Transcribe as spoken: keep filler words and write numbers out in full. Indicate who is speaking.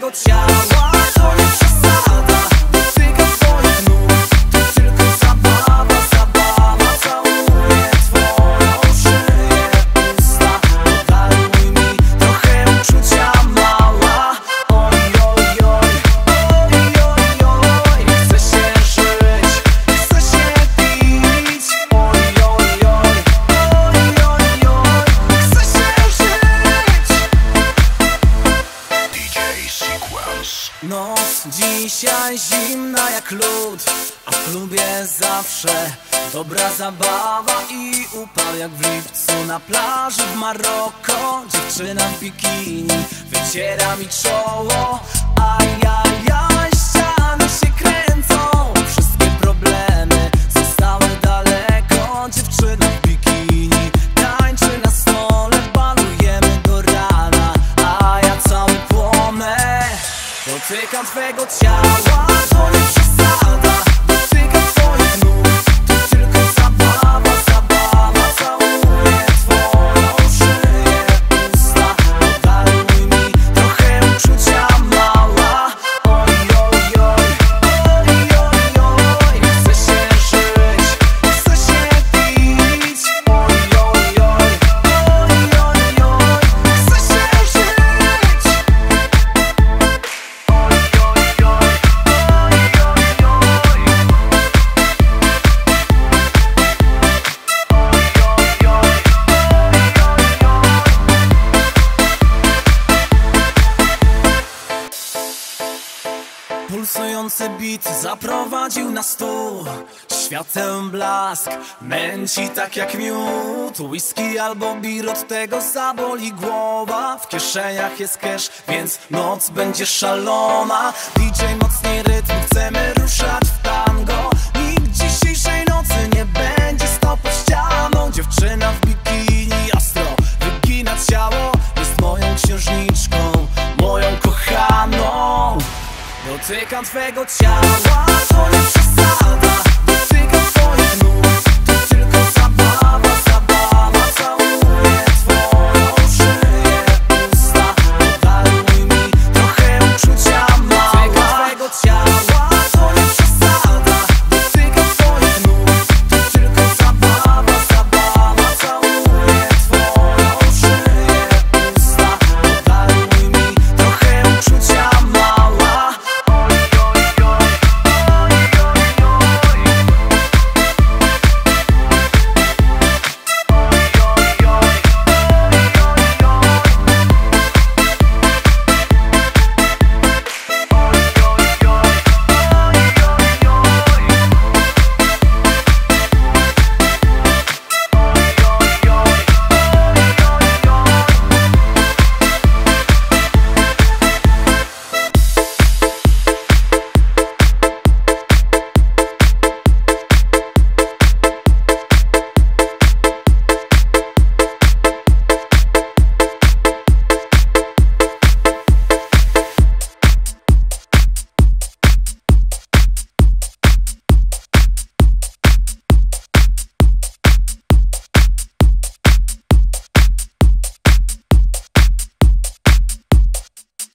Speaker 1: twego ciała, to nie przesada. Dotykam twoich nóg, to tylko zabawa, zabawa. Całuję twoją szyję, usta, podaruj mi trochę uczucia, mała. Oj, oj, oj, oj, oj, oj. Chcę się żyć, chcę się pić. Oj, oj, oj, oj, oj, oj. Chcę się żyć.
Speaker 2: D J Sequence.
Speaker 1: Noc dzisiaj zimna jak lód, a w klubie zawsze dobra zabawa i upał jak w lipcu na plaży w Maroko. Dziewczyna w bikini wyciera mi czoło, a ja, ja, ściany się kręcą. Wszystkie problemy zostały daleko. Dziewczyna w bikini tańczy na stole, balujemy do rana, a ja cały płonę. Dotykam twego ciała, to nie przesada. Dotykam twoich nóg, to tylko zabawa, zabawa. Całuję twoją szyję, usta, podaruj mi trochę uczucia, mała. Oj, oj, oj, oj, oj, oj. Chcę się żyć, chcę się pić. Oj, oj, oj, oj, oj, oj. Chcę się żyć. Pulsujący beat zaprowadził na stół. Świateł blask męci tak jak miód. Whisky albo bir, od tego zaboli głowa. W kieszeniach jest cash, więc noc będzie szalona. D J mocniej rytm, chcemy ruszać w tango. Nikt dzisiejszej nocy nie będzie stał pod ścianą. Dziewczyna w bikini ostro wygina ciało, jest moją księżniczką, moją kochaną. Dotykam twego ciała, to nie